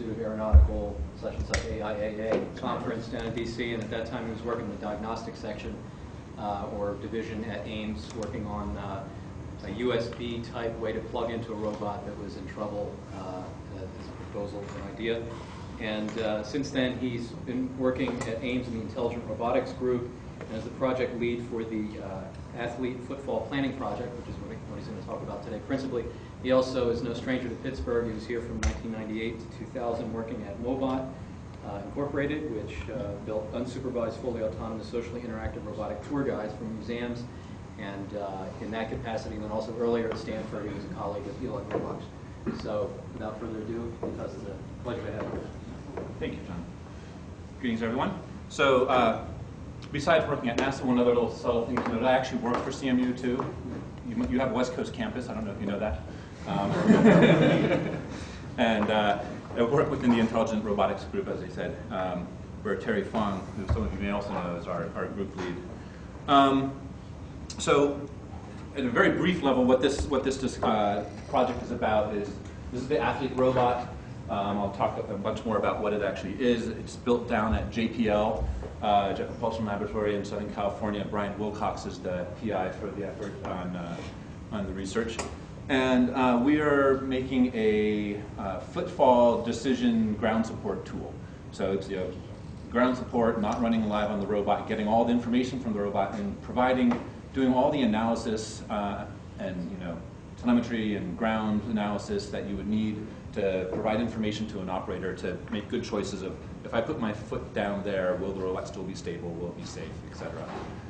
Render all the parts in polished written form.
Institute of Aeronautical / AIAA conference down in DC, and at that time he was working in the diagnostic section or division at Ames, working on a USB-type way to plug into a robot that was in trouble as a proposal, an idea. And since then, he's been working at Ames in the Intelligent Robotics Group and as the project lead for the Athlete Footfall Planning Project, which is what he's going to talk about today principally. He also is no stranger to Pittsburgh. He was here from 1998 to 2000 working at Mobot Incorporated, which built unsupervised, fully autonomous, socially interactive robotic tour guides for museums. And in that capacity, and then also earlier at Stanford, he was a colleague of Elon Robots. So without further ado, because it's a pleasure to have you. Thank you, John. Greetings, everyone. So besides working at NASA, one other little subtle thing to note, I actually work for CMU, too. You have a West Coast campus. I don't know if you know that. And I work within the Intelligent Robotics Group, as I said, where Terry Fong, who some of you may also know, is our group lead. So at a very brief level, what this project is about is, this is the Athlete robot. I'll talk a bunch more about what it actually is. It's built down at JPL, Jet Propulsion Laboratory in Southern California. Brian Wilcox is the PI for the effort on the research. And we are making a footfall decision ground support tool. So it's ground support, not running live on the robot, getting all the information from the robot, and doing all the analysis and telemetry and ground analysis that you would need to provide information to an operator to make good choices of, if I put my foot down there, will the robot still be stable, will it be safe, etc.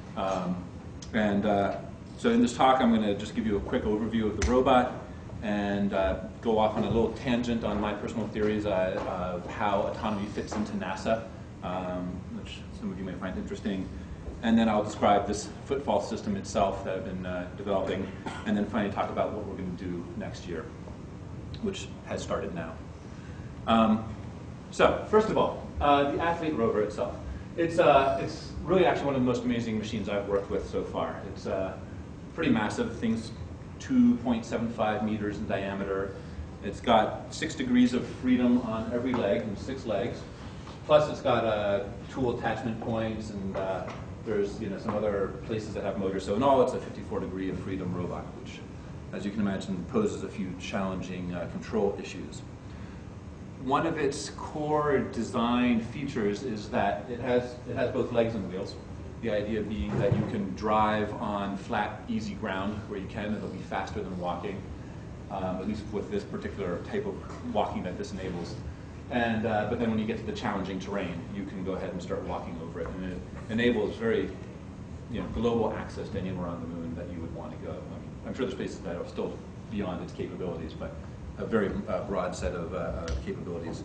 So in this talk, I'm going to just give you a quick overview of the robot and go off on a little tangent on my personal theories of how autonomy fits into NASA, which some of you may find interesting. And then I'll describe this footfall system itself that I've been developing, and then finally talk about what we're going to do next year, which has started now. So first of all, the Athlete rover itself. It's really actually one of the most amazing machines I've worked with so far. It's pretty massive. The thing's 2.75 meters in diameter. It's got 6 degrees of freedom on every leg and 6 legs. Plus, it's got tool attachment points, and there's some other places that have motors. So in all, it's a 54 degree of freedom robot, which, as you can imagine, poses a few challenging control issues. One of its core design features is that it has both legs and wheels. The idea being that you can drive on flat, easy ground where you can. It'll be faster than walking, at least with this particular type of walking that this enables. And but then when you get to the challenging terrain, you can go ahead and start walking over it, and it enables very global access to anywhere on the moon that you would want to go. I'm sure there's places that are still beyond its capabilities, but a very broad set of capabilities.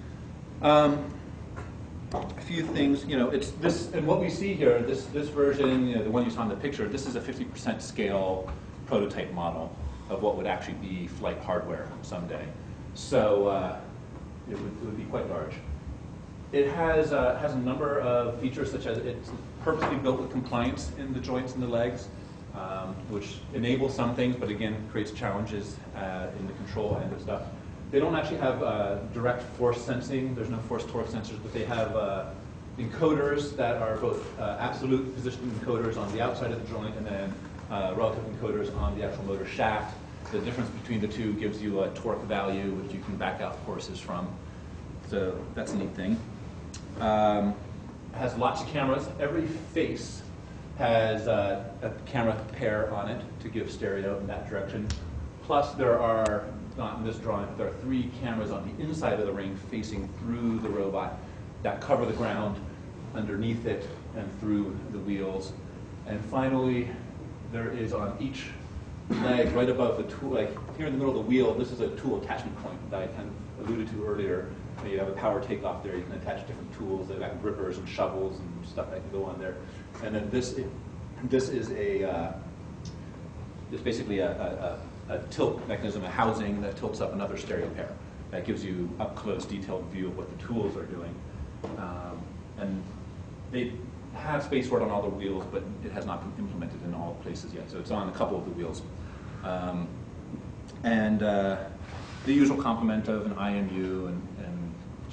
A few things, it's this, and what we see here, this version, the one you saw in the picture, this is a 50% scale prototype model of what would actually be flight hardware someday. So it would be quite large. It has a number of features, such as it's purposely built with compliance in the joints and the legs, which enables some things, but again creates challenges in the control end of stuff. They don't actually have direct force sensing. There's no force torque sensors, but they have encoders that are both absolute position encoders on the outside of the joint, and then relative encoders on the actual motor shaft. The difference between the two gives you a torque value, which you can back out forces from. So that's a neat thing. It has lots of cameras. Every face has a camera pair on it to give stereo in that direction. Plus, there are, not in this drawing, but there are 3 cameras on the inside of the ring facing through the robot that cover the ground underneath it and through the wheels. And finally, there is on each leg, right above the tool, like here in the middle of the wheel, this is a tool attachment point that I kind of alluded to earlier. You have a power takeoff there. You can attach different tools. They've got grippers and shovels and stuff that can go on there. And then this is basically a tilt mechanism, a housing that tilts up another stereo pair. That gives you up close, detailed view of what the tools are doing. And they have spaceport on all the wheels, but it has not been implemented in all places yet. So it's on a couple of the wheels. The usual complement of an IMU and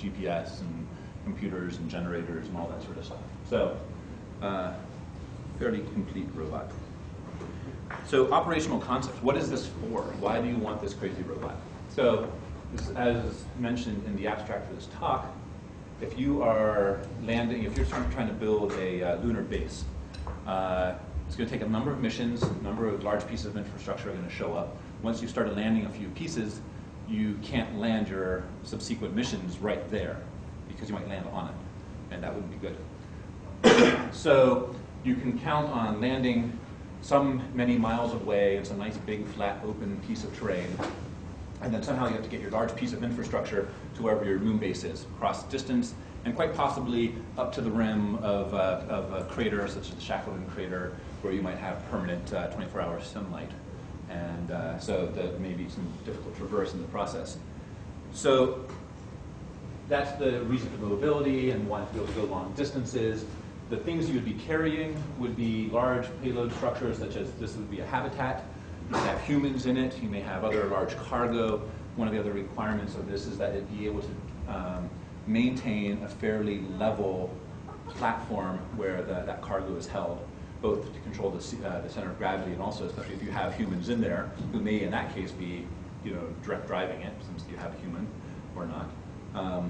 GPS and computers and generators and all that sort of stuff. So, fairly complete robot. So operational concepts, what is this for? Why do you want this crazy robot? So, as mentioned in the abstract for this talk, if you are landing, if you're trying to build a lunar base, it's going to take a number of missions, a number of large pieces of infrastructure are going to show up. Once you start landing a few pieces, you can't land your subsequent missions right there because you might land on it, and that wouldn't be good. So you can count on landing some many miles away. It's a nice big flat open piece of terrain, and then somehow you have to get your large piece of infrastructure to wherever your moon base is, across distance, and quite possibly up to the rim of a crater such as the Shackleton crater, where you might have permanent 24-hour sunlight. And so that may be some difficult traverse in the process. So that's the reason for mobility and wanting to be able to go long distances. The things you would be carrying would be large payload structures, such as this would be a habitat. You may have humans in it. You may have other large cargo. One of the other requirements of this is that it be able to maintain a fairly level platform where that cargo is held, both to control the center of gravity and also, especially if you have humans in there, who may in that case be, direct driving it, since you have a human or not.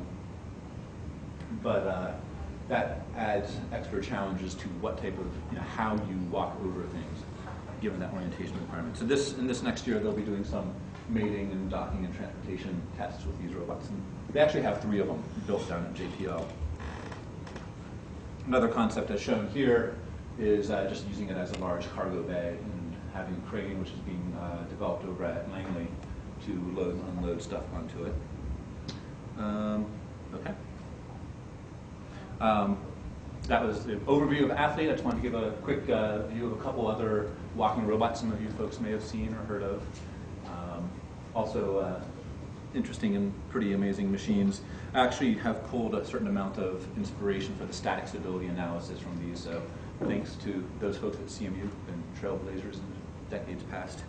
But that adds extra challenges to what type of, how you walk over things, given that orientation requirement. So in this next year, they'll be doing some mating and docking and transportation tests with these robots. And they actually have 3 of them built down at JPL. Another concept as shown here is just using it as a large cargo bay and having a crane, which is being developed over at Langley, to load and unload stuff onto it. Okay. That was the overview of Athlete. I just wanted to give a quick view of a couple other walking robots some of you folks may have seen or heard of. Also interesting and pretty amazing machines. I actually have pulled a certain amount of inspiration for the static stability analysis from these, so thanks to those folks at CMU who've been trailblazers in decades past.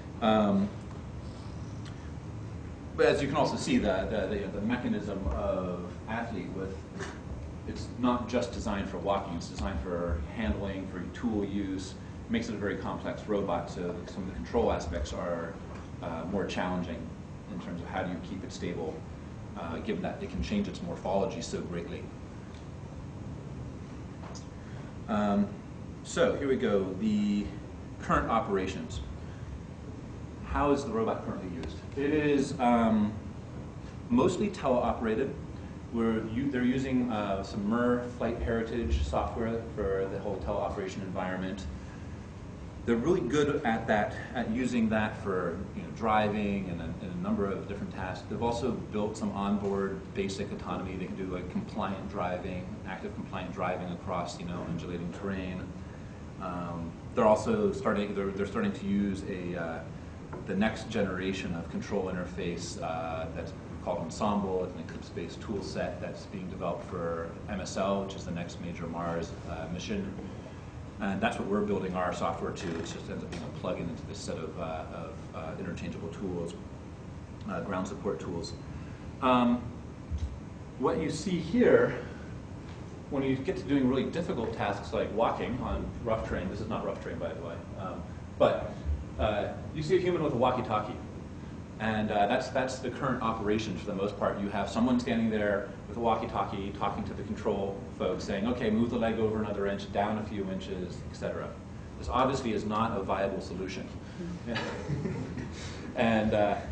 But as you can also see, the mechanism of Athlete it's not just designed for walking, it's designed for handling, for tool use. It makes it a very complex robot, so some of the control aspects are more challenging in terms of how do you keep it stable, given that it can change its morphology so greatly. So here we go, the current operations. How is the robot currently used? It is mostly teleoperated. They're using some MER Flight Heritage software for the whole teleoperation environment. They're really good at using that for driving and a number of different tasks. They've also built some onboard basic autonomy. They can do like compliant driving, active compliant driving across undulating terrain. They're also starting to use the next generation of control interface that's called Ensemble. It's an Eclipse-based tool set that's being developed for MSL, which is the next major Mars mission. And that's what we're building our software to. It just ends up being a plug-in into this set of interchangeable tools, ground support tools. What you see here, when you get to doing really difficult tasks like walking on rough terrain, this is not rough terrain by the way, but you see a human with a walkie-talkie. And that's the current operation for the most part. You have someone standing there with a walkie-talkie talking to the control folks saying, okay, move the leg over another inch, down a few inches, etc. This obviously is not a viable solution. And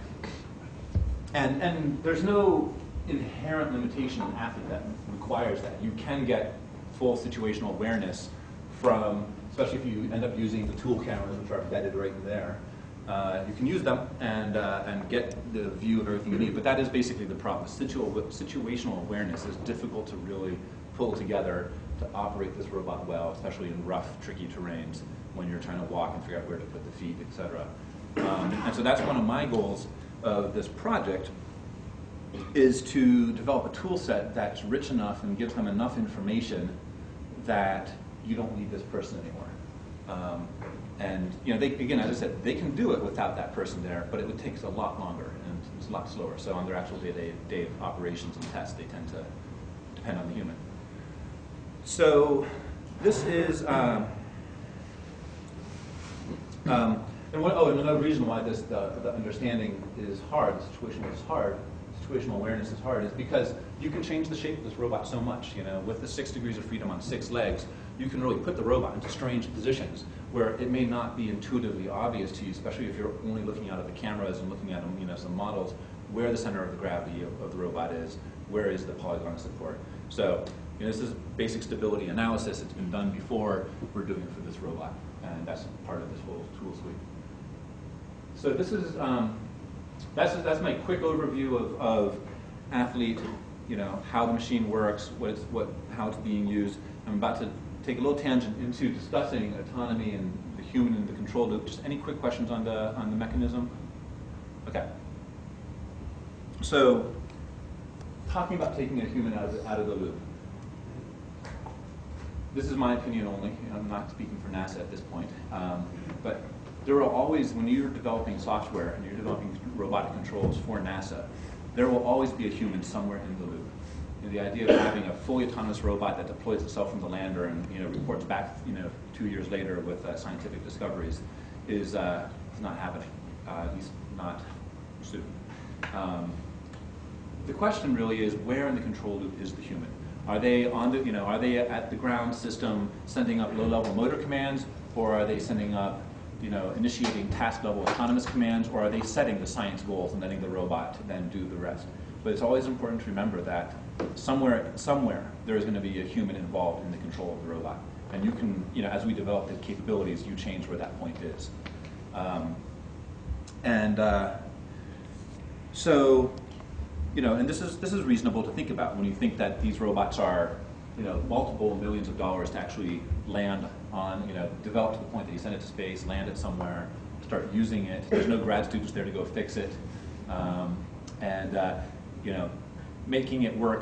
there's no inherent limitation in Athlete that requires that. You can get full situational awareness from, especially if you end up using the tool cameras, which are embedded right there. You can use them and get the view of everything you need, but that is basically the problem. Situational awareness is difficult to really pull together to operate this robot well, especially in rough, tricky terrains when you're trying to walk and figure out where to put the feet, etc. And so that's one of my goals of this project, is to develop a tool set that's rich enough and gives them enough information that you don't need this person anymore. And they, again, as I said, they can do it without that person there, but it would take us a lot longer. And it's a lot slower. So on their actual day of operations and tests, they tend to depend on the human. So this is, and another reason why the understanding is hard, the situational awareness is hard, is because you can change the shape of this robot so much. With the 6 degrees of freedom on 6 legs, you can really put the robot into strange positions where it may not be intuitively obvious to you, especially if you're only looking out of the cameras and looking at some models, where the center of the gravity of the robot is, where is the polygon support. So this is basic stability analysis. It's been done before. We're doing it for this robot, and that's part of this whole tool suite. So this is that's my quick overview of Athlete. How the machine works, how it's being used. I'm about to take a little tangent into discussing autonomy and the human in the control loop. Just any quick questions on the mechanism? Okay. So, talking about taking a human out of the loop. This is my opinion only. I'm not speaking for NASA at this point. But there will always, when you're developing software and you're developing robotic controls for NASA, there will always be a human somewhere in the loop. The idea of having a fully autonomous robot that deploys itself from the lander and reports back 2 years later with scientific discoveries is not happening, at least not soon. The question really is, where in the control loop is the human? Are they are they at the ground system sending up low-level motor commands, or are they sending up initiating task-level autonomous commands, or are they setting the science goals and letting the robot then do the rest? But it's always important to remember that somewhere there is going to be a human involved in the control of the robot. And you can, as we develop the capabilities, you change where that point is. So, and this is reasonable to think about when you think that these robots are, multiple millions of dollars to actually land on, develop to the point that you send it to space, land it somewhere, start using it. There's no grad students there to go fix it. Making it work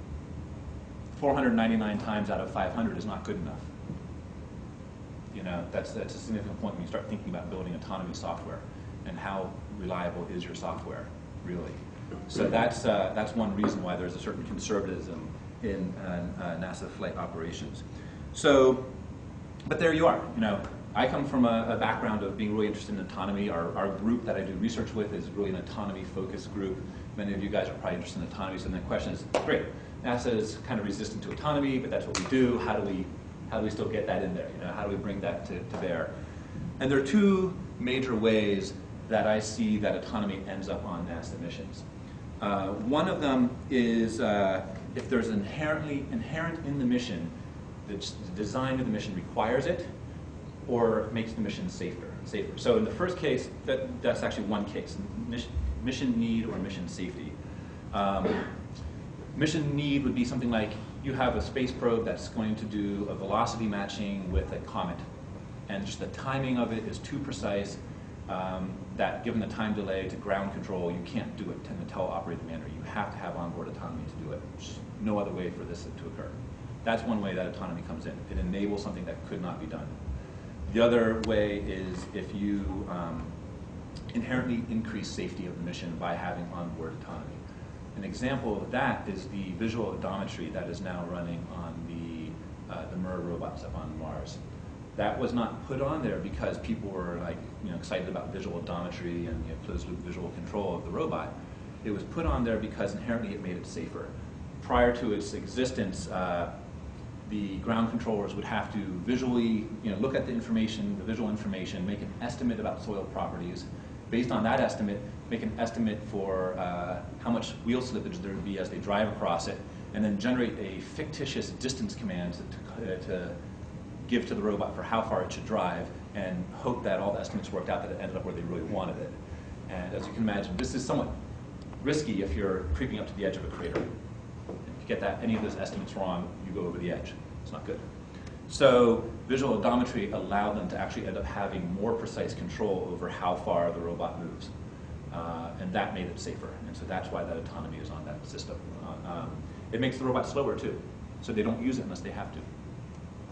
499 times out of 500 is not good enough. That's a significant point when you start thinking about building autonomy software and how reliable is your software, really. So that's one reason why there's a certain conservatism in NASA flight operations. So, but there you are. I come from a background of being really interested in autonomy. Our group that I do research with is really an autonomy-focused group. Many of you guys are probably interested in autonomy, so the question is, great, NASA is kind of resistant to autonomy, but that's what we do. How do we still get that in there? How do we bring that to bear? And there are 2 major ways that I see that autonomy ends up on NASA missions. One of them is if there's inherent in the mission, the design of the mission requires it, or makes the mission safer. So in the first case, that's actually one case, mission need or mission safety. Mission need would be something like you have a space probe that's going to do a velocity matching with a comet, and just the timing of it is too precise that given the time delay to ground control, you can't do it in a teleoperated manner. You have to have onboard autonomy to do it. There's no other way for this to occur. That's one way that autonomy comes in. It enables something that could not be done. The other way is if you inherently increase safety of the mission by having onboard autonomy. An example of that is the visual odometry that is now running on the MER robots up on Mars. That was not put on there because people were excited about visual odometry and closed-loop visual control of the robot. It was put on there because inherently it made it safer. Prior to its existence, the ground controllers would have to visually, look at the information, the visual information, make an estimate about soil properties. Based on that estimate, make an estimate for how much wheel slippage there would be as they drive across it, and then generate a fictitious distance command to give to the robot for how far it should drive, and hope that all the estimates worked out that it ended up where they really wanted it. And as you can imagine, this is somewhat risky if you're creeping up to the edge of a crater. If you get any of those estimates wrong, you go over the edge. It's not good. So visual odometry allowed them to actually end up having more precise control over how far the robot moves. And that made it safer. And so that's why that autonomy is on that system. It makes the robot slower too. So they don't use it unless they have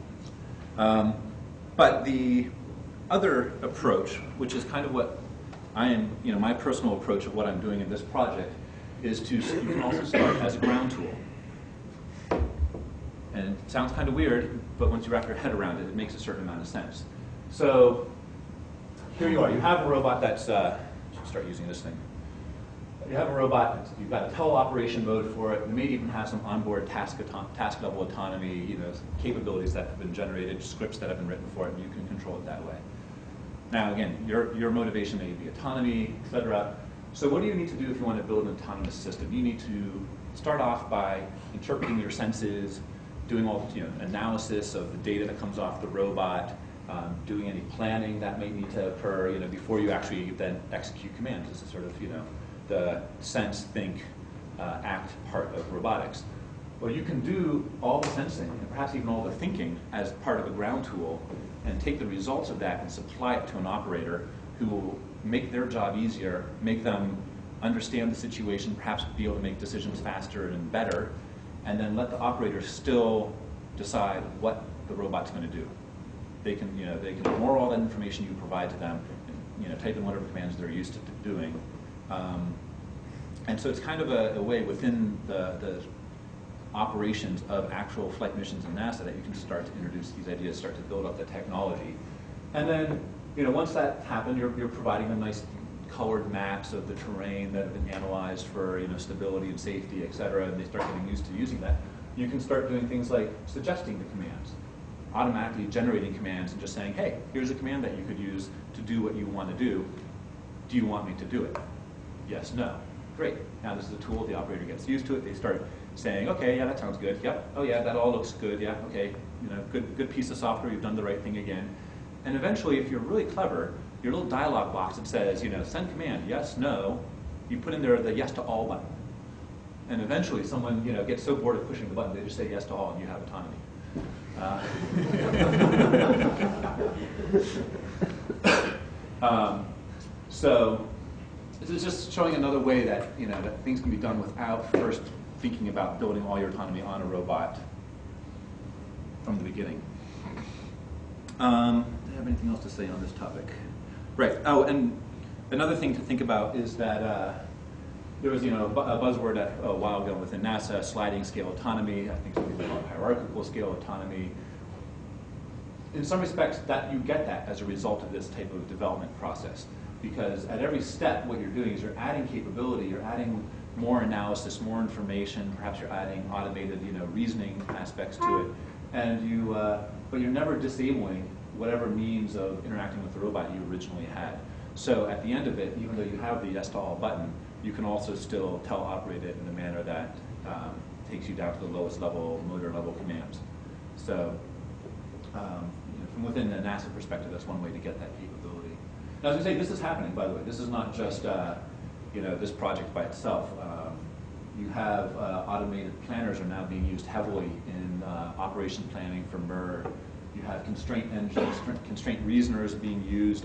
to. But the other approach, which is kind of what my personal approach of what I'm doing in this project is you can also start as a ground tool. And it sounds kind of weird, but once you wrap your head around it, it makes a certain amount of sense. So here you are. You have a robot that's, should start using this thing. You have a robot, you've got a teleoperation mode for it. You may even have some onboard task level autonomy, capabilities that have been generated, scripts that have been written for it, and you can control it that way. Now again, your motivation may be autonomy, et cetera. So what do you need to do if you want to build an autonomous system? You need to start off by interpreting your senses, doing all analysis of the data that comes off the robot, doing any planning that may need to occur before you actually then execute commands. This is sort of the sense, think, act part of robotics. Well, you can do all the sensing and perhaps even all the thinking as part of a ground tool and take the results of that and supply it to an operator who will make their job easier, make them understand the situation, perhaps be able to make decisions faster and better, and then let the operator still decide what the robot's going to do. They can ignore all that information you provide to them, and, type in whatever commands they're used to doing. And so it's kind of a way within the operations of actual flight missions in NASA that you can start to introduce these ideas, start to build up the technology. And then, once that's happened, you're providing them nice colored maps of the terrain that have been analyzed for stability and safety, et cetera, and they start getting used to using that. You can start doing things like suggesting the commands, automatically generating commands and just saying, hey, here's a command that you could use to do what you want to do. Do you want me to do it? Yes, no. Great. Now this is a tool, the operator gets used to it, they start saying, okay, yeah, that sounds good. Yep. Oh yeah, that all looks good. Yeah, okay. Good piece of software, you've done the right thing again. And eventually, if you're really clever, your little dialog box that says, send command, yes, no, you put in there the yes to all button. And eventually someone, gets so bored of pushing the button, they just say yes to all and you have autonomy. So this is just showing another way that, that things can be done without first thinking about building all your autonomy on a robot from the beginning. Do I have anything else to say on this topic? Right. Oh, and another thing to think about is that there was, a buzzword a while ago within NASA, sliding scale autonomy. I think some people call it hierarchical scale autonomy. In some respects, that you get that as a result of this type of development process, because at every step, what you're doing is you're adding capability, you're adding more analysis, more information. Perhaps you're adding automated, reasoning aspects to it, and but you're never disabling whatever means of interacting with the robot you originally had. So at the end of it, even though you have the yes to all button, you can also still teleoperate it in a manner that takes you down to the lowest level, motor level commands. So from within the NASA perspective, that's one way to get that capability. Now, as I say, this is happening, by the way. This is not just this project by itself. You have automated planners are now being used heavily in operation planning for MER. You have constraint engines, constraint reasoners being used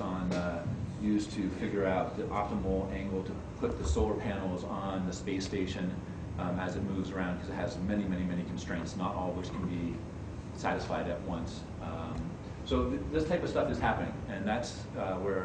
to figure out the optimal angle to put the solar panels on the space station as it moves around, because it has many, many, many constraints, not all of which can be satisfied at once. So this type of stuff is happening, and that's where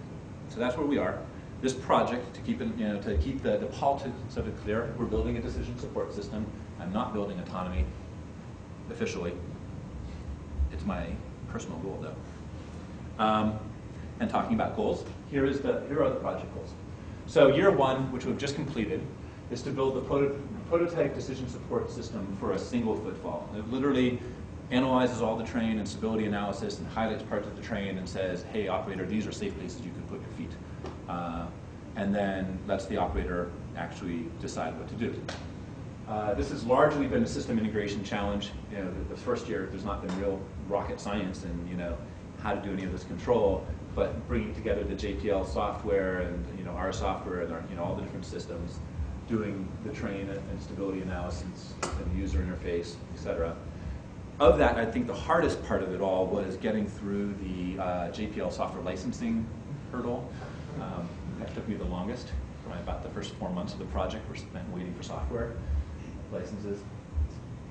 we are. This project, to keep it, to keep the politics of it clear, we're building a decision support system. I'm not building autonomy officially. It's my personal goal, though. And talking about goals, here are the project goals. So year one, which we've just completed, is to build the prototype decision support system for a single footfall. It literally analyzes all the terrain and stability analysis and highlights parts of the terrain and says, hey, operator, these are safe places you can put your feet. And then lets the operator actually decide what to do. This has largely been a system integration challenge. The first year, there's not been real rocket science and how to do any of this control, but bringing together the JPL software and our software and all the different systems, doing the terrain and stability analysis and the user interface, et cetera. Of that, I think the hardest part of it all was getting through the JPL software licensing hurdle. That took me the longest. Probably about the first 4 months of the project were spent waiting for software licenses.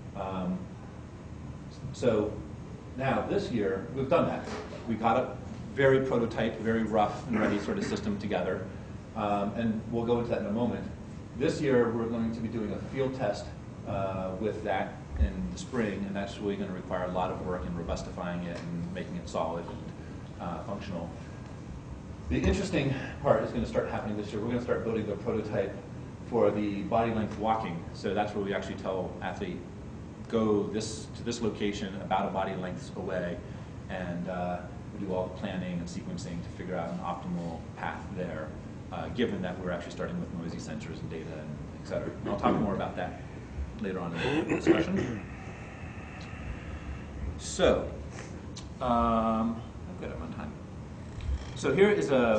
So now this year, we've done that. We got it very prototype, very rough and ready sort of system together. And we'll go into that in a moment. This year, we're going to be doing a field test with that in the spring, and that's really going to require a lot of work in robustifying it and making it solid and functional. The interesting part is going to start happening this year. We're going to start building the prototype for the body length walking. So that's where we actually tell athlete, go to this location about a body length away, and we do all the planning and sequencing to figure out an optimal path there, given that we're actually starting with noisy sensors and data, and et cetera. And I'll talk more about that later on in the discussion. So, I'm good, I'm on time. So here is a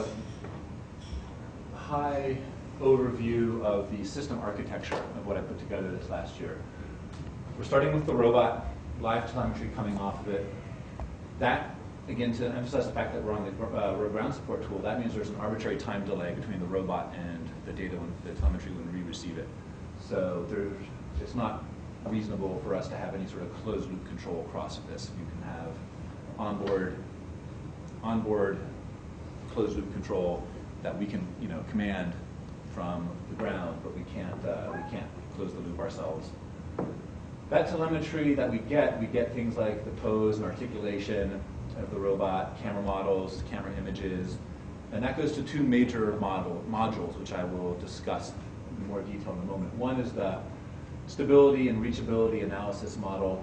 high overview of the system architecture of what I put together this last year. We're starting with the robot, live telemetry coming off of it. That, again, to emphasize the fact that we're on the ground support tool, that means there's an arbitrary time delay between the robot and the data, the telemetry when we receive it. So it's not reasonable for us to have any sort of closed loop control across this. You can have onboard closed loop control that we can command from the ground, but we can't close the loop ourselves. That telemetry that we get things like the pose and articulation of the robot, camera models, camera images, and that goes to two major modules, which I will discuss in more detail in a moment. One is the stability and reachability analysis module,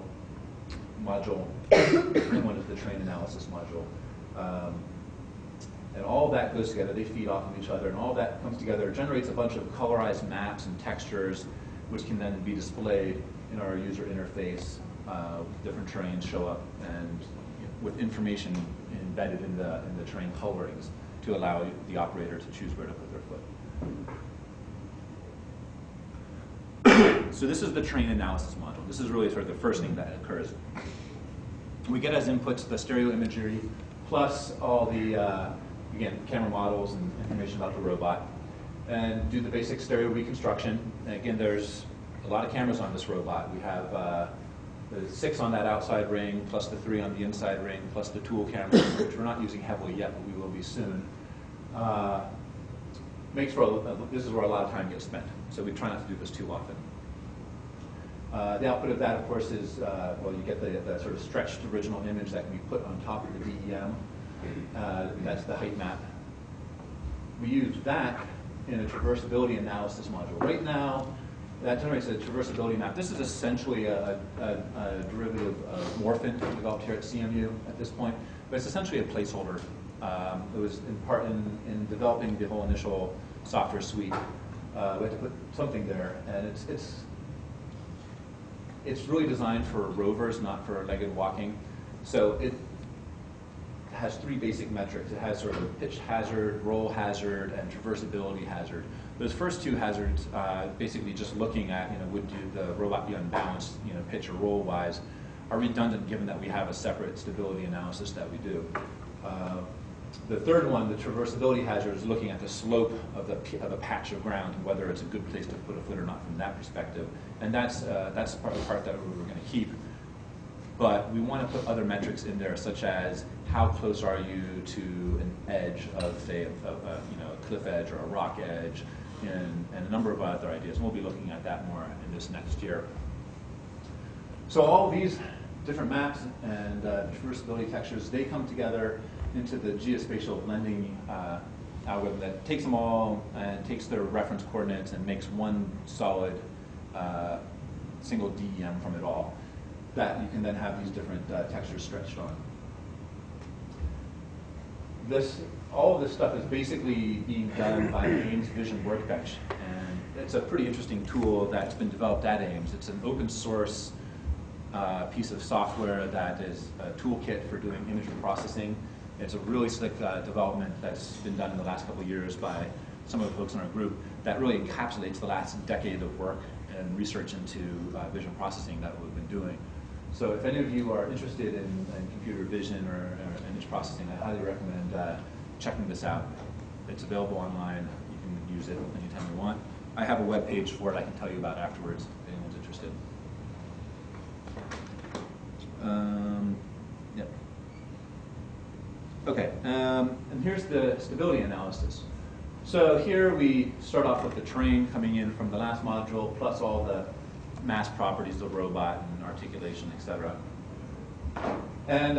and one is the train analysis module. And all that goes together. They feed off of each other, and all that comes together, generates a bunch of colorized maps and textures, which can then be displayed in our user interface. Different terrains show up, and with information embedded in the terrain colorings to allow the operator to choose where to put their foot. So this is the train analysis module. This is really sort of the first thing that occurs. We get as inputs the stereo imagery, plus all the, again, camera models and information about the robot, and do the basic stereo reconstruction. And again, there's a lot of cameras on this robot. We have the 6 on that outside ring, plus the 3 on the inside ring, plus the tool cameras, which we're not using heavily yet, but we will be soon. This is where a lot of time gets spent, so we try not to do this too often. The output of that, of course, is, you get the sort of stretched original image that can be put on top of the DEM. That's the height map. We use that in a traversability analysis module. Right now, that generates a traversability map. This is essentially a derivative of Morphin developed here at CMU at this point, but it's essentially a placeholder. It was in part in developing the whole initial software suite. We had to put something there, and it's really designed for rovers, not for legged walking. So it has 3 basic metrics. It has sort of pitch hazard, roll hazard, and traversability hazard. Those first 2 hazards, basically just looking at, would the robot be unbalanced, pitch or roll wise, are redundant given that we have a separate stability analysis that we do. The third one, the traversability hazard, is looking at the slope of a patch of ground and whether it's a good place to put a foot or not from that perspective. And that's the part that we're going to keep. But we want to put other metrics in there, such as how close are you to an edge of, say, a cliff edge or a rock edge, and a number of other ideas. And we'll be looking at that more in this next year. So all these different maps and traversability textures, they come together into the geospatial blending algorithm that takes them all and takes their reference coordinates and makes one solid single DEM from it all, that you can then have these different textures stretched on. All of this stuff is basically being done by Ames Vision Workbench, and it's a pretty interesting tool that's been developed at Ames. It's an open source piece of software that is a toolkit for doing image processing. It's a really slick development that's been done in the last couple of years by some of the folks in our group that really encapsulates the last decade of work and research into vision processing that we've been doing. So if any of you are interested in computer vision or image processing, I highly recommend checking this out. It's available online. You can use it anytime you want. I have a web page for it I can tell you about afterwards if anyone's interested. Yep. Okay, and here's the stability analysis. So here we start off with the terrain coming in from the last module, plus all the mass properties of the robot and articulation, etc. And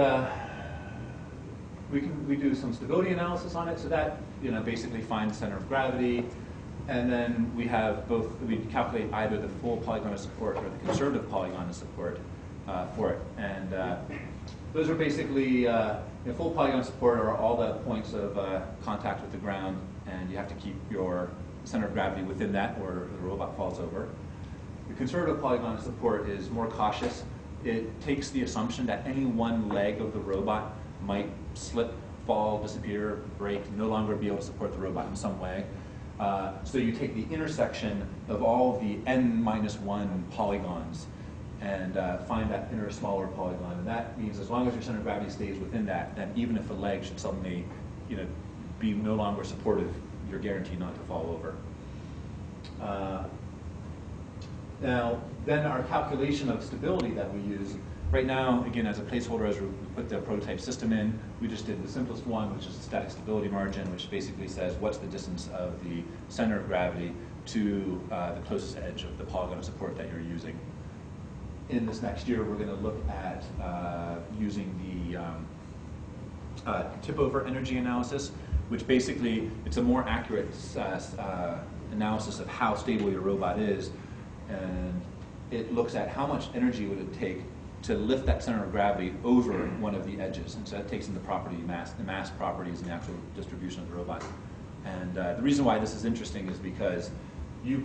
we do some stability analysis on it, so that basically finds the center of gravity, and then we have both. We calculate either the full polygon of support or the conservative polygon of support for it, and those are basically full polygon support are all the points of contact with the ground, and you have to keep your center of gravity within that, or the robot falls over. The conservative polygon of support is more cautious. It takes the assumption that any one leg of the robot might slip, fall, disappear, break, no longer be able to support the robot in some way. So you take the intersection of all the n-1 polygons and find that inner smaller polygon. And that means as long as your center of gravity stays within that, then even if a leg should suddenly be no longer supportive, you're guaranteed not to fall over. Now, then our calculation of stability that we use, right now, again, as a placeholder, as we put the prototype system in, we just did the simplest one, which is the static stability margin, which basically says what's the distance of the center of gravity to the closest edge of the polygon of support that you're using. In this next year, we're going to look at using the tip-over energy analysis, which basically, it's a more accurate analysis of how stable your robot is, and it looks at how much energy would it take to lift that center of gravity over one of the edges. And so that takes in the mass properties and the actual distribution of the robot. And the reason why this is interesting is because you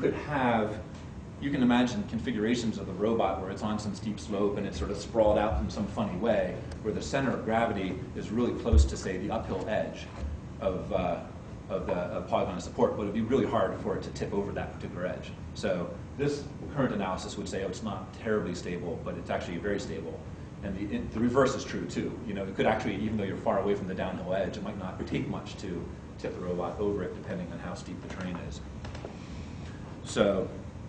can imagine configurations of the robot where it's on some steep slope and it's sort of sprawled out in some funny way, where the center of gravity is really close to, say, the uphill edge of the polygon of support, but it would be really hard for it to tip over that particular edge. So this current analysis would say, oh, it's not terribly stable, but it's actually very stable. And the reverse is true, too. It could actually, even though you're far away from the downhill edge, it might not take much to tip the robot over it, depending on how steep the terrain is. So,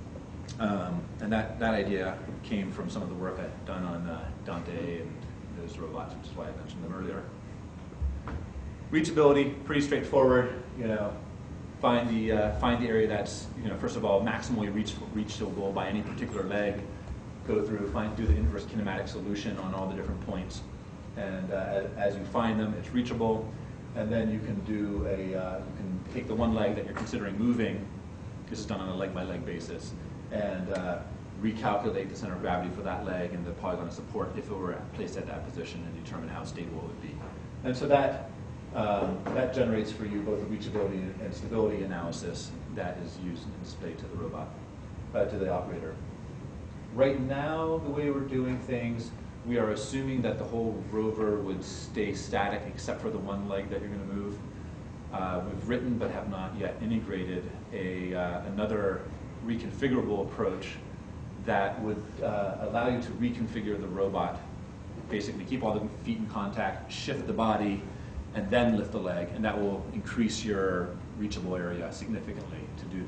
and that idea came from some of the work I've done on Dante and those robots, which is why I mentioned them earlier. Reachability, pretty straightforward. Find the area that's first of all maximally reachable by any particular leg. Go through, do the inverse kinematic solution on all the different points, and as you find them, it's reachable. And then you can do you can take the one leg that you're considering moving. This is done on a leg-by-leg basis, and recalculate the center of gravity for that leg and the polygon of support if it were placed at that position, and determine how stable it would be. And so that generates for you both a reachability and stability analysis that is used and displayed to the robot, to the operator. Right now, the way we're doing things, we are assuming that the whole rover would stay static except for the one leg that you're going to move. We've written but have not yet integrated another reconfigurable approach that would allow you to reconfigure the robot, basically keep all the feet in contact, shift the body, and then lift the leg, and that will increase your reachable area significantly to do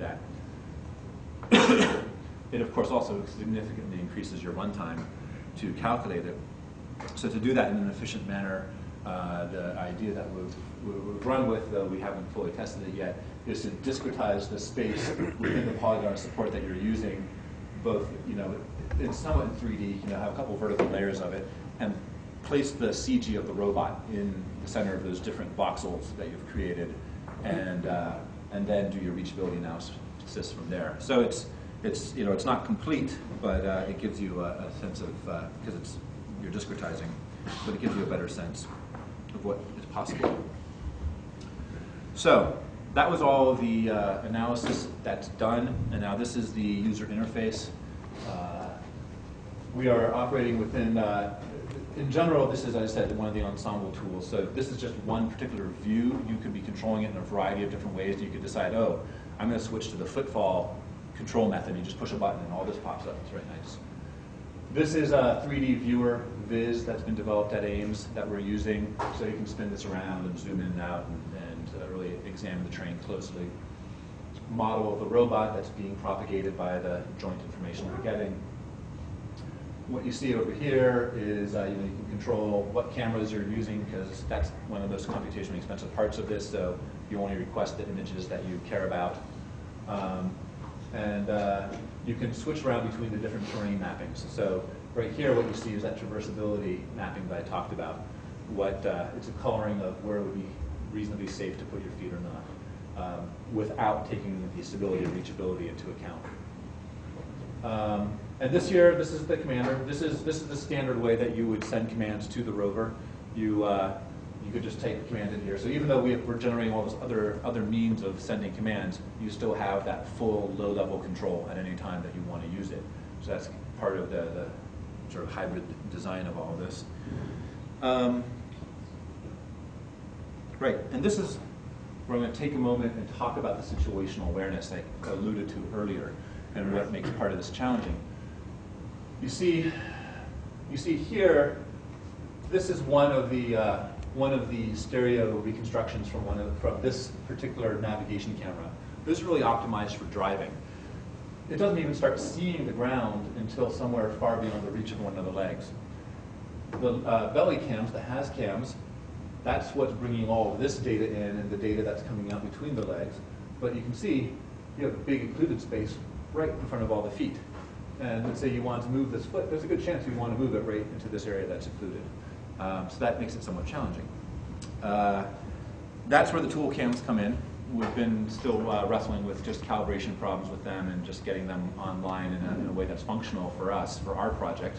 that. It, of course, also significantly increases your runtime to calculate it. So to do that in an efficient manner, the idea that we've run with, though we haven't fully tested it yet, is to discretize the space within the polygon of support that you're using, both, it's somewhat in 3D, have a couple vertical layers of it, and place the CG of the robot in the center of those different voxels that you've created, and then do your reachability analysis from there. So it's not complete, but it gives you a sense of, because you're discretizing, but it gives you a better sense of what is possible. So that was all of the analysis that's done, and now this is the user interface. We are operating within, in general, this is, as I said, one of the ensemble tools. So this is just one particular view. You could be controlling it in a variety of different ways. You could decide, oh, I'm going to switch to the footfall control method. You just push a button and all this pops up. It's very nice. This is a 3D viewer viz that's been developed at Ames that we're using, so you can spin this around and zoom in and out and really examine the terrain closely. Model of the robot that's being propagated by the joint information we're getting. what you see over here is you can control what cameras you're using, because that's one of the most computationally expensive parts of this. So you only request the images that you care about. And you can switch around between the different terrain mappings. So right here, what you see is that traversability mapping that I talked about. It's a coloring of where it would be reasonably safe to put your feet or not, without taking the stability and reachability into account. And this here, this is the commander. This is the standard way that you would send commands to the rover. You could just take the command in here. So even though we're generating all those other means of sending commands, you still have that full low-level control at any time that you want to use it. So that's part of the sort of hybrid design of all of this. Right, and this is where I'm going to take a moment and talk about the situational awareness I alluded to earlier and what makes part of this challenging. You see here, this is one of the stereo reconstructions from this particular navigation camera. This is really optimized for driving. It doesn't even start seeing the ground until somewhere far beyond the reach of one of the legs. The belly cams, the HAZ cams, that's what's bringing all of this data in and the data that's coming out between the legs. But you can see you have a big occluded space right in front of all the feet. And let's say you want to move this foot, there's a good chance you want to move it right into this area that's occluded. So that makes it somewhat challenging. That's where the tool cams come in. We've been still wrestling with just calibration problems with them and just getting them online in a way that's functional for us, for our project.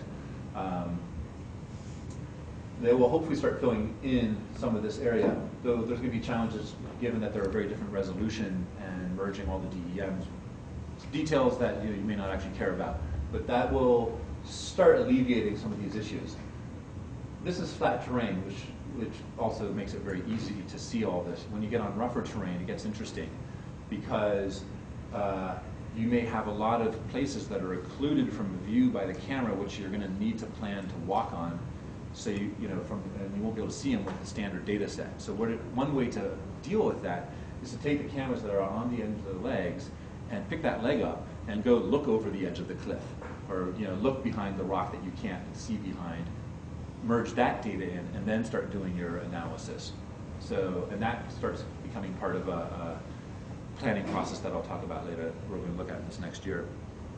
They will hopefully start filling in some of this area, though there's going to be challenges given that they're a very different resolution and merging all the DEMs. Details that you may not actually care about, but that will start alleviating some of these issues. This is flat terrain, which also makes it very easy to see all this. When you get on rougher terrain, it gets interesting because you may have a lot of places that are occluded from view by the camera, which you're going to need to plan to walk on. So and you won't be able to see them with the standard data set. So one way to deal with that is to take the cameras that are on the end of the legs and pick that leg up and go look over the edge of the cliff, or look behind the rock that you can't see behind, merge that data in, and then start doing your analysis. So, and that starts becoming part of a planning process that I'll talk about later. We're going to look at this next year.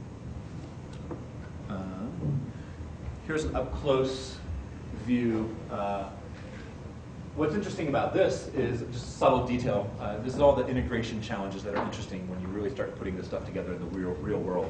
Here's an up-close view. What's interesting about this is just subtle detail. This is all the integration challenges that are interesting when you really start putting this stuff together in the real world.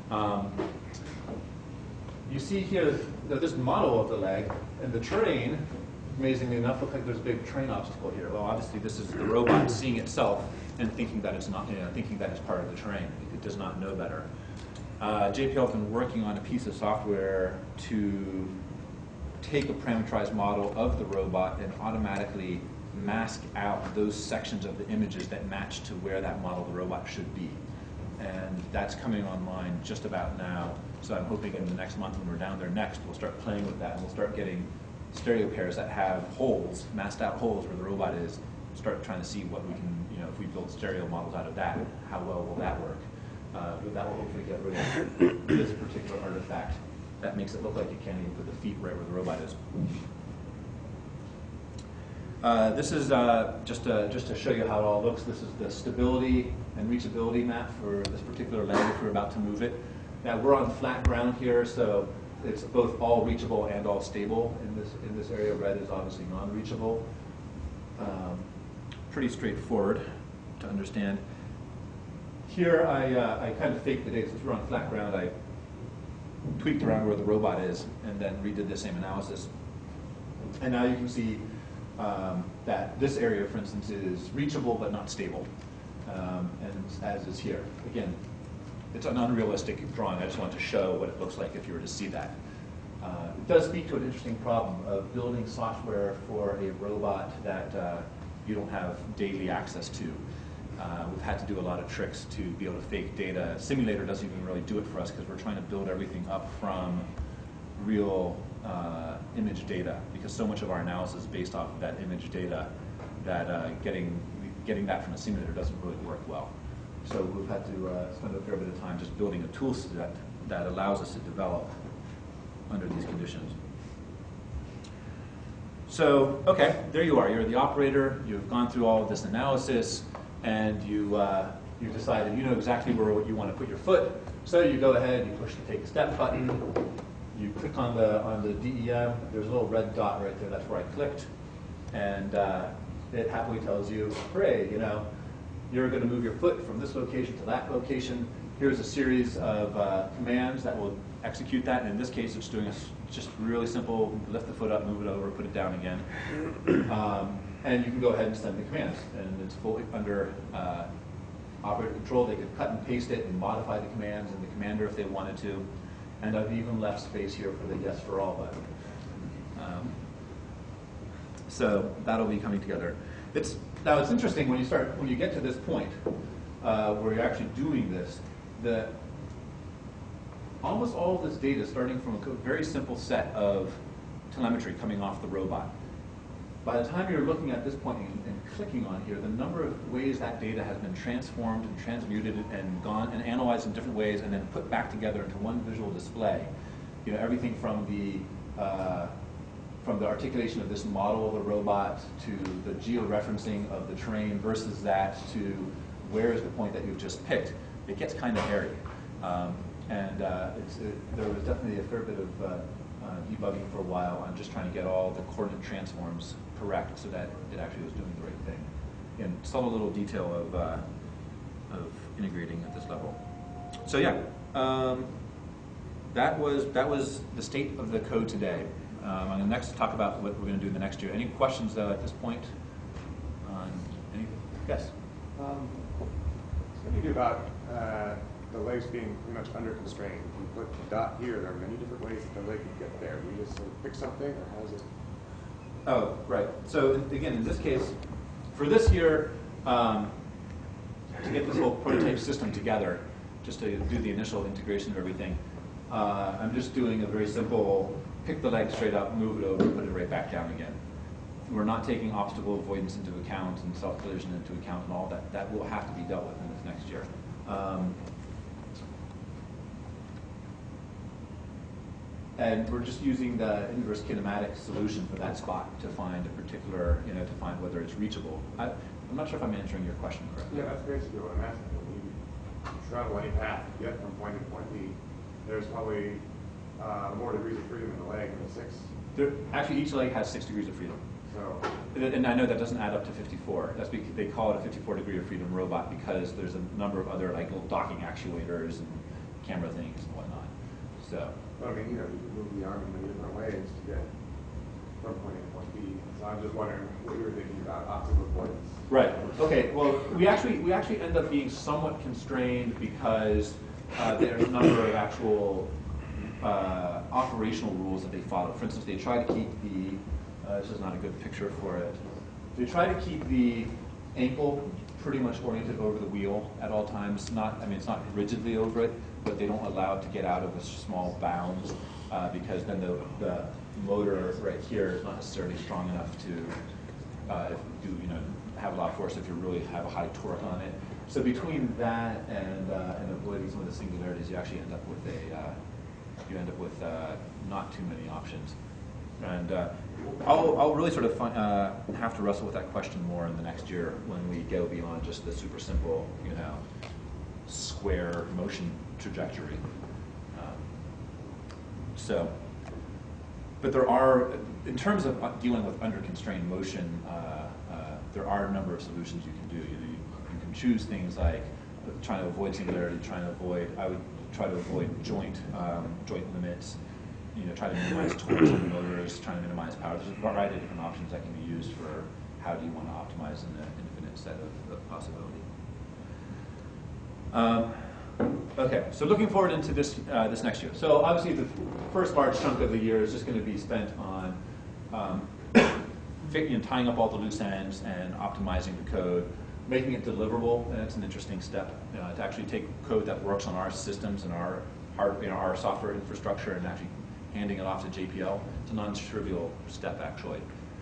You see here this model of the leg, and the terrain, amazingly enough, looks like there's a big terrain obstacle here. Well, obviously this is the robot seeing itself and thinking that it's not, thinking that it's part of the terrain. It does not know better. JPL has been working on a piece of software to take a parameterized model of the robot and automatically mask out those sections of the images that match to where that model of the robot should be. And that's coming online just about now. So I'm hoping in the next month when we're down there next, we'll start playing with that and we'll start getting stereo pairs that have holes, masked out holes where the robot is, start trying to see what we can, if we build stereo models out of that, how well will that work? But that will hopefully get rid of this particular artifact. That makes it look like you can't even put the feet right where the robot is. This is just to show you how it all looks. This is the stability and reachability map for this particular leg if we're about to move it. Now we're on flat ground here, so it's both all reachable and all stable. In this area, red is obviously non-reachable. Pretty straightforward to understand. Here I kind of faked the data. Since we're on flat ground, I tweaked around where the robot is and then redid the same analysis. And now you can see that this area, for instance, is reachable but not stable, and as is here. Again, it's an unrealistic drawing. I just want to show what it looks like if you were to see that. It does speak to an interesting problem of building software for a robot that you don't have daily access to. We've had to do a lot of tricks to be able to fake data. Simulator doesn't even really do it for us because we're trying to build everything up from real image data, because so much of our analysis is based off of that image data that getting that from a simulator doesn't really work well. So we've had to spend a fair bit of time just building a tool set that allows us to develop under these conditions. So, okay, there you are. You're the operator. You've gone through all of this analysis, and you've decided you know exactly where you want to put your foot. So you go ahead, you push the take a step button, you click on the DEM. There's a little red dot right there. That's where I clicked, and it happily tells you, hooray, you know, you're going to move your foot from this location to that location. Here's a series of commands that will execute that. And in this case, it's doing just really simple: lift the foot up, move it over, put it down again. And you can go ahead and send the commands, and it's fully under operator control. They could cut and paste it and modify the commands in the commander if they wanted to. And I've even left space here for the yes for all button. So that'll be coming together. Now it's interesting when you get to this point where you're actually doing this, that almost all of this data is starting from a very simple set of telemetry coming off the robot. By the time you're looking at this point and clicking on here, the number of ways that data has been transformed and transmuted and gone and analyzed in different ways and then put back together into one visual display. You know, everything from the articulation of this model of the robot to the georeferencing of the terrain versus that to where is the point that you've just picked. It gets kind of hairy. There was definitely a fair bit of debugging for a while on just trying to get all the coordinate transforms correct so that it actually was doing the right thing. And subtle little detail of integrating at this level. So yeah, that was the state of the code today. I'm going to next talk about what we're going to do in the next year. Any questions though at this point? Yes? What do you do about the legs being pretty much under constraint? If you put the dot here, there are many different ways that the leg can get there. Do you just sort of pick something, or how is it? Oh, right. So again, in this case, for this year, to get this whole prototype system together, just to do the initial integration of everything, I'm just doing a very simple pick the leg straight up, move it over, put it right back down again. We're not taking obstacle avoidance into account and self-collision into account and all that. That will have to be dealt with in this next year. And we're just using the inverse kinematic solution for that spot to find a particular, to find whether it's reachable. I'm not sure if I'm answering your question correctly. Yeah, that's basically what I'm asking. When you travel any path to get from point A to point B, there's probably more degrees of freedom in the leg than the 6. Actually, each leg has 6 degrees of freedom. So, and I know that doesn't add up to 54. That's because they call it a 54-degree of freedom robot because there's a number of other like little docking actuators and camera things and whatnot. So. But I mean, you can move the arm in many different ways to get from point A to point B. So I'm just wondering what you were thinking about optical avoidance. Right. Okay. Well, we actually end up being somewhat constrained because there's a number of actual operational rules that they follow. For instance, they try to keep the this is not a good picture for it. They try to keep the ankle pretty much oriented over the wheel at all times. It's not rigidly over it, but they don't allow it to get out of the small bounds because then the motor right here is not necessarily strong enough to have a lot of force if you really have a high torque on it. So between that and avoiding some of the singularities, you actually end up with not too many options. And I'll really sort of have to wrestle with that question more in the next year when we go beyond just the super simple, square motion trajectory. But there are, in terms of dealing with under-constrained motion, there are a number of solutions you can do. You can choose things like trying to avoid singularity, I would try to avoid joint limits, try to minimize torques on the motors, trying to minimize power. There's a variety of different options that can be used for how do you want to optimize in the infinite set of possibility. Okay, so looking forward into this next year. So obviously the first large chunk of the year is just going to be spent on tying up all the loose ends and optimizing the code, making it deliverable, and that's an interesting step. To actually take code that works on our systems and our software infrastructure and actually handing it off to JPL. It's a non-trivial step, actually.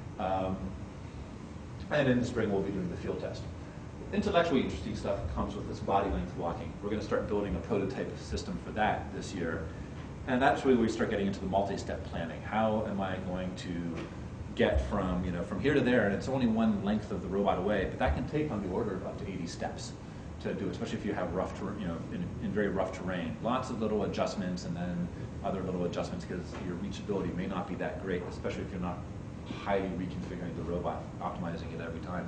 And in the spring, we'll be doing the field test. Intellectually interesting stuff comes with this body length walking. We're going to start building a prototype system for that this year. And that's really where we start getting into the multi-step planning. How am I going to get from, from here to there, and it's only one length of the robot away, but that can take on the order of up to 80 steps to do it, especially if you have rough, in very rough terrain. Lots of little adjustments and then other little adjustments because your reachability may not be that great, especially if you're not highly reconfiguring the robot, optimizing it every time.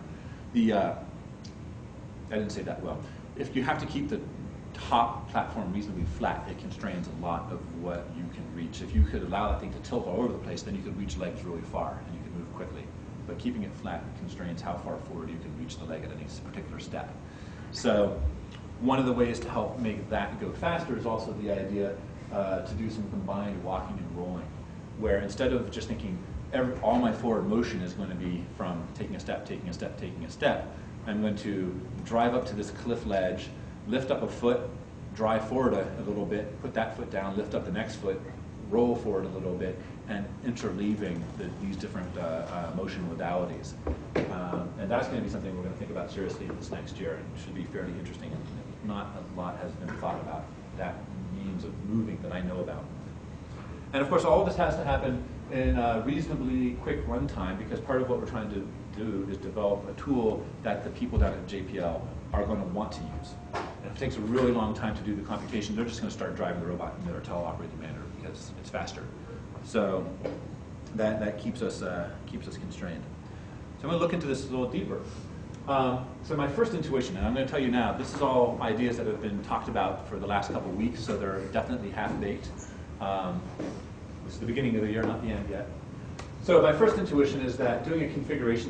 I didn't say that well. If you have to keep the top platform reasonably flat, it constrains a lot of what you can reach. If you could allow that thing to tilt all over the place, then you could reach legs really far and you could move quickly. But keeping it flat constrains how far forward you can reach the leg at any particular step. So one of the ways to help make that go faster is also the idea to do some combined walking and rolling, where instead of just thinking all my forward motion is going to be from taking a step, taking a step, taking a step, I'm going to drive up to this cliff ledge, lift up a foot, drive forward a little bit, put that foot down, lift up the next foot, roll forward a little bit, and interleaving these different motion modalities. And that's going to be something we're going to think about seriously this next year, and it should be fairly interesting. Not a lot has been thought about that means of moving that I know about. And of course, all of this has to happen in a reasonably quick runtime, because part of what we're trying to do is develop a tool that the people down at JPL are going to want to use. And if it takes a really long time to do the computation, they're just going to start driving the robot in their teleoperated manner because it's faster. So that keeps us constrained. So I'm going to look into this a little deeper. So my first intuition, and I'm going to tell you now, this is all ideas that have been talked about for the last couple of weeks, so they're definitely half-baked. This is the beginning of the year, not the end yet. So my first intuition is that doing a configuration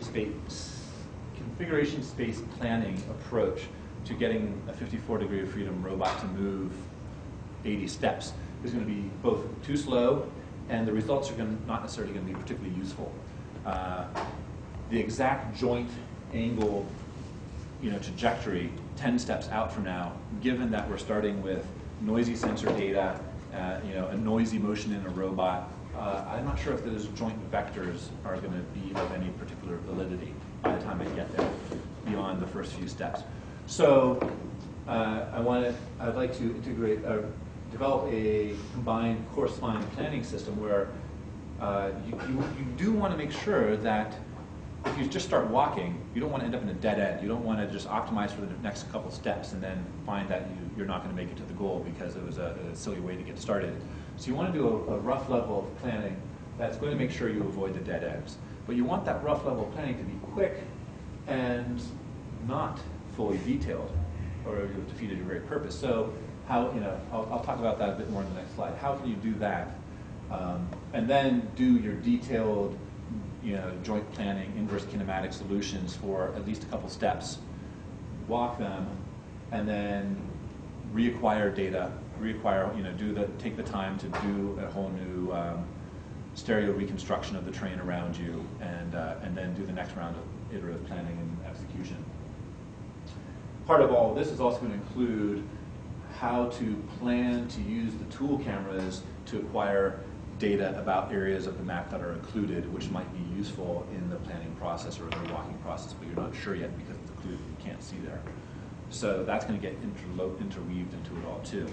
space planning approach to getting a 54 degree of freedom robot to move 80 steps is going to be both too slow, and the results are not necessarily going to be particularly useful. The exact joint angle trajectory 10 steps out from now, given that we're starting with noisy sensor data, a noisy motion in a robot, I'm not sure if those joint vectors are going to be of any particular validity by the time I get there, beyond the first few steps. So I'd like to develop a combined course-line planning system where you do want to make sure that if you just start walking, you don't want to end up in a dead end. You don't want to just optimize for the next couple steps and then find that you're not going to make it to the goal because it was a silly way to get started. So you want to do a rough level of planning that's going to make sure you avoid the dead ends. But you want that rough level of planning to be quick and not fully detailed, or you've defeated your very purpose. So how, I'll talk about that a bit more in the next slide. How can you do that? And then do your detailed joint planning, inverse kinematic solutions for at least a couple steps, walk them, and then reacquire data, take the time to do a whole new stereo reconstruction of the terrain around you, and then do the next round of iterative planning and execution. Part of all of this is also going to include how to plan to use the tool cameras to acquire data about areas of the map that are occluded, which might be useful in the planning process or the walking process, but you're not sure yet because it's occluded, you can't see there. So that's going to get interweaved into it all too.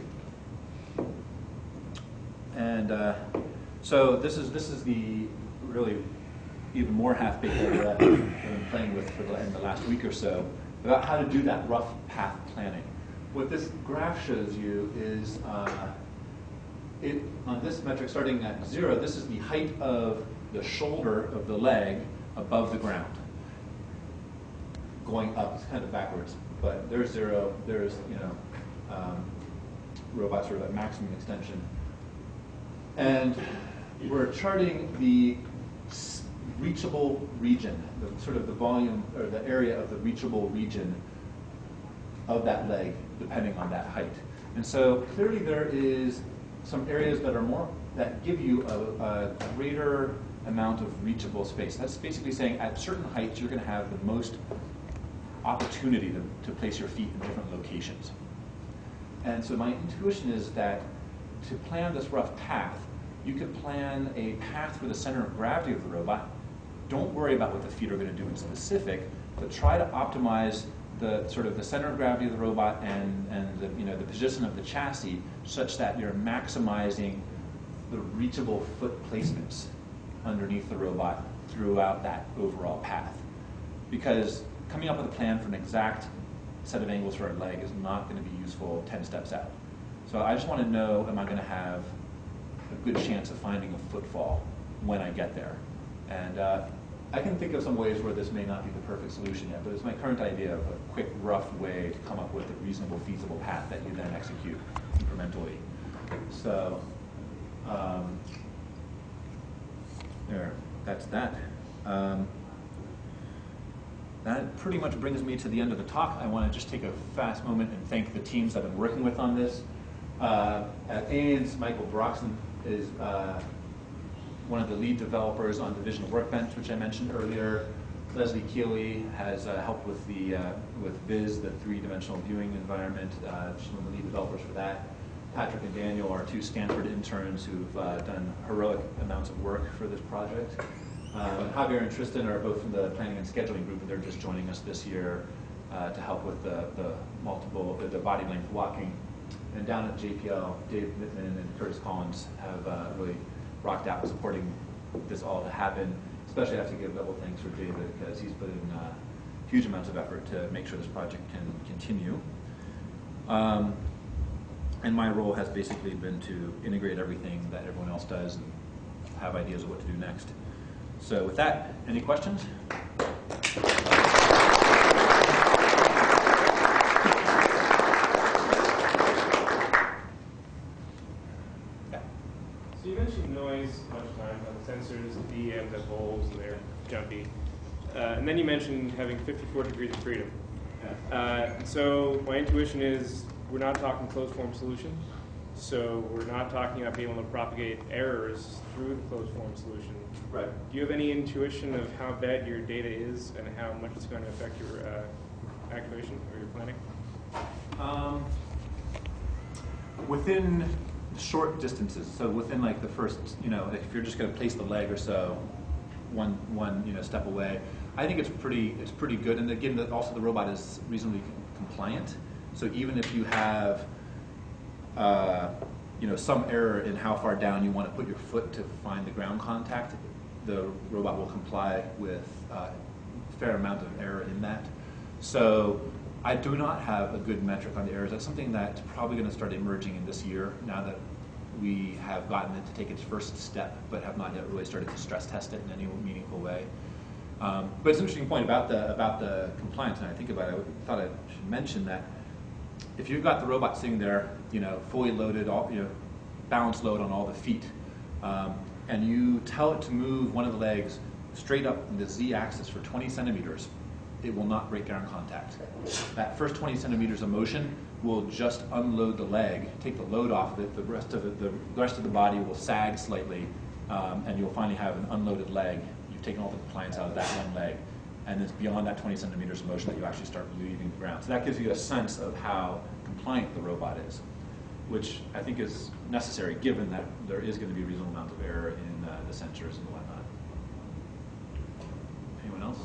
And so this is the really even more half-baked idea that I've been playing with in the last week or so about how to do that rough path planning. What this graph shows you is on this metric starting at 0, this is the height of the shoulder of the leg above the ground. Going up, it's kind of backwards, but there's 0, there's robot sort of at maximum extension. And we're charting the reachable region, the volume or the area of the reachable region of that leg, depending on that height. And so clearly there is some areas that give you a greater amount of reachable space. That's basically saying at certain heights you're going to have the most opportunity to place your feet in different locations. And so my intuition is that to plan this rough path, you could plan a path for the center of gravity of the robot. Don't worry about what the feet are going to do in specific, but try to optimize the center of gravity of the robot and the position of the chassis such that you're maximizing the reachable foot placements underneath the robot throughout that overall path. Because coming up with a plan for an exact set of angles for a leg is not going to be useful 10 steps out. So I just want to know, am I going to have a good chance of finding a footfall when I get there? And I can think of some ways where this may not be the perfect solution yet, but it's my current idea of a quick, rough way to come up with a reasonable, feasible path that you then execute incrementally. So there, that's that. That pretty much brings me to the end of the talk. I want to just take a fast moment and thank the teams I've been working with on this. At AIDS, Michael Broxton is one of the lead developers on the Vision Workbench, which I mentioned earlier. Leslie Keeley has helped with the with Viz, the three-dimensional viewing environment. She's one of the lead developers for that. Patrick and Daniel are two Stanford interns who've done heroic amounts of work for this project. Javier and Tristan are both from the planning and scheduling group, and they're just joining us this year to help with the body length walking. And down at JPL, Dave Mittman and Curtis Collins have really rocked out supporting this all to happen. Especially I have to give double thanks for David because he's put in huge amounts of effort to make sure this project can continue. And my role has basically been to integrate everything that everyone else does and have ideas of what to do next. So with that, any questions? So you mentioned noise a bunch of times on the sensors, the DMs have holes and they're jumpy. And then you mentioned having 54 degrees of freedom. So my intuition is we're not talking closed form solution. So we're not talking about being able to propagate errors through the closed form solution. Right. Do you have any intuition of how bad your data is and how much it's going to affect your activation or your planning? Within short distances, so within like the first, like if you're just going to place the leg or so, one step away, I think it's pretty good. And again, also the robot is reasonably compliant. So even if you have some error in how far down you want to put your foot to find the ground contact, the robot will comply with a fair amount of error in that. So I do not have a good metric on the errors. That's something that's probably going to start emerging in this year now that we have gotten it to take its first step, but have not yet really started to stress test it in any meaningful way. But it's an interesting point about the compliance, and I think about it. I thought I should mention that if you've got the robot sitting there, fully loaded, all balance load on all the feet, and you tell it to move one of the legs straight up in the z-axis for 20 centimeters, it will not break ground contact. That first 20 centimeters of motion will just unload the leg, take the load off of it. The rest of the body will sag slightly, and you'll finally have an unloaded leg. You've taken all the compliance out of that one leg, and it's beyond that 20 centimeters of motion that you actually start leaving the ground. So that gives you a sense of how compliant the robot is, which I think is necessary given that there is going to be a reasonable amount of error in the sensors and whatnot. Anyone else?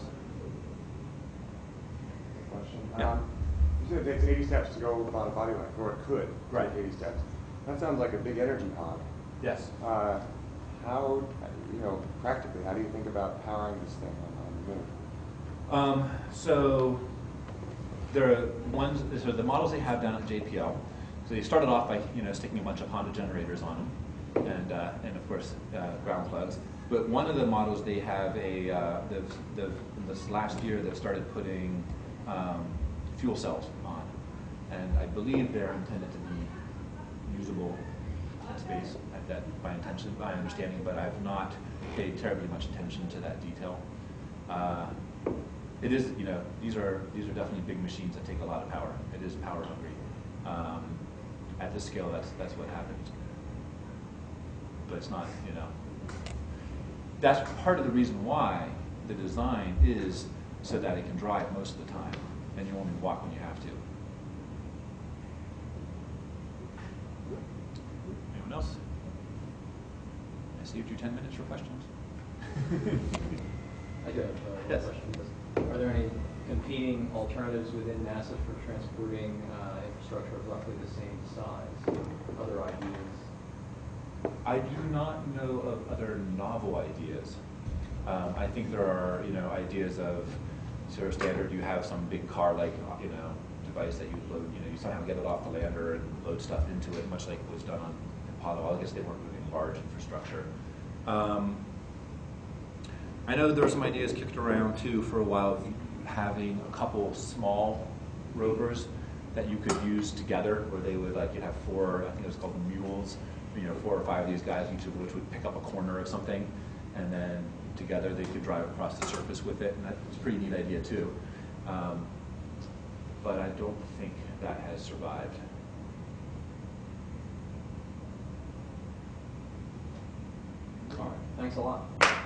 Question. Yeah. You said it takes 80 steps to go about a body length, or it could Right. take 80 steps. That sounds like a big energy hog. Yes. How, practically, how do you think about powering this thing on the move? So there are the models they have down at JPL. So they started off by sticking a bunch of Honda generators on them, and of course ground plugs. But one of the models they have this last year they've started putting fuel cells on, and I believe they're intended to be usable in space at that by understanding, but I've not paid terribly much attention to that detail. It is, these are definitely big machines that take a lot of power. It is power hungry. At this scale, that's what happens. But it's not, That's part of the reason why the design is so that it can drive most of the time, and you only walk when you have to. Anyone else? I saved you 10 minutes for questions. I do have one Yes. question. Are there any competing alternatives within NASA for transporting infrastructure of roughly the same size? Other ideas? I do not know of other novel ideas. I think there are, ideas of sort of standard. You have some big car-like, device that you load. You somehow get it off the lander and load stuff into it, much like was done on Apollo. I guess they weren't moving large infrastructure. I know there were some ideas kicked around too for a while of having a couple small rovers that you could use together, where they would you'd have four. I think it was called mules. 4 or 5 of these guys, each of which would pick up a corner of something, and then together they could drive across the surface with it, and that's a pretty neat idea too. But I don't think that has survived. All right, thanks a lot.